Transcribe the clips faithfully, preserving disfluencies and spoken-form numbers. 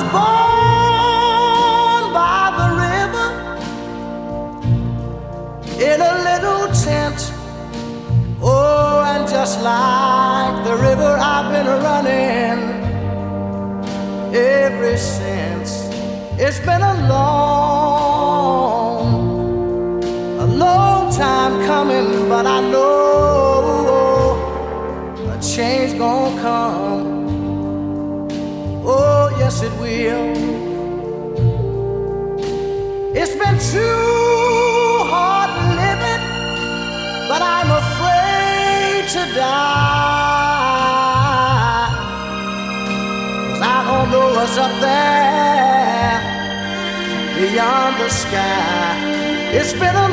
born by the river in a little tent. Oh, and just like the river, I've been running ever since. It's been a long, a long time coming, but I know a change gonna come. Oh, yes, it will. It's been too hard living, but I'm afraid to die. 'Cause I don't know what's up there beyond the sky. It's been a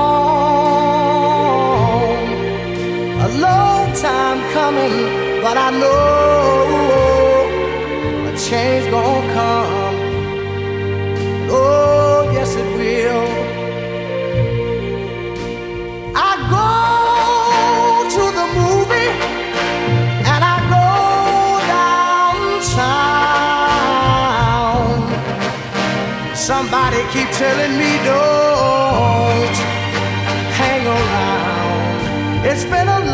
long, a long time coming, but I know a change gonna come. Oh, yes, it will. I go to the movie and I go downtown. Somebody keep telling me don't hang around. It's been a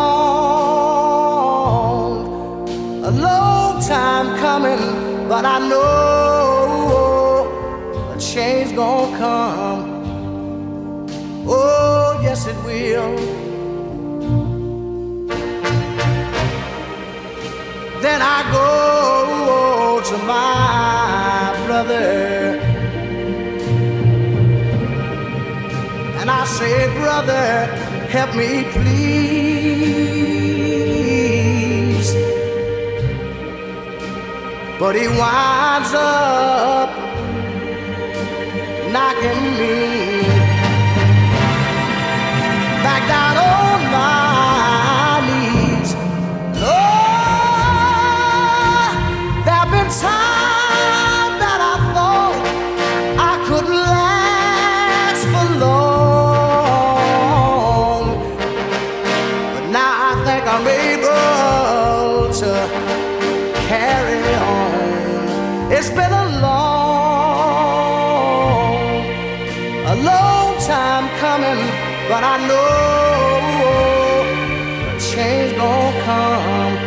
long, a long time coming, but I know a change gonna come. Oh, yes, it will. Then I go to my brother and I say, brother, help me please. But he winds up knocking me back down on my knees. Lord, there've been times that I thought I could last for long, but now I think I'm able to carry on. It's been a long, a long time coming, but I know a change gonna come.